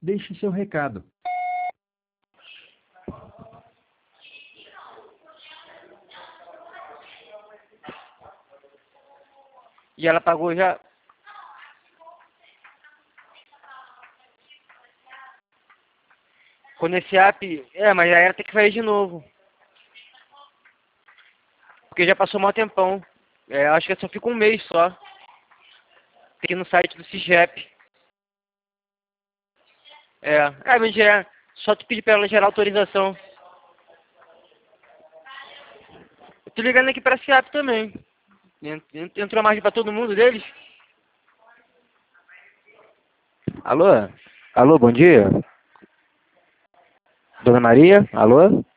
Deixe seu recado. E ela pagou já? Quando esse app... mas aí ela tem que fazer de novo. Porque já passou um tempão. Acho que só fica um mês só. Tem que ir no site do CIGEP. Mas só tu pedir pra ela gerar autorização. Eu tô ligando aqui pra esse app também. Entrou mais pra todo mundo deles? Alô? Alô, bom dia? Dona Maria? Alô?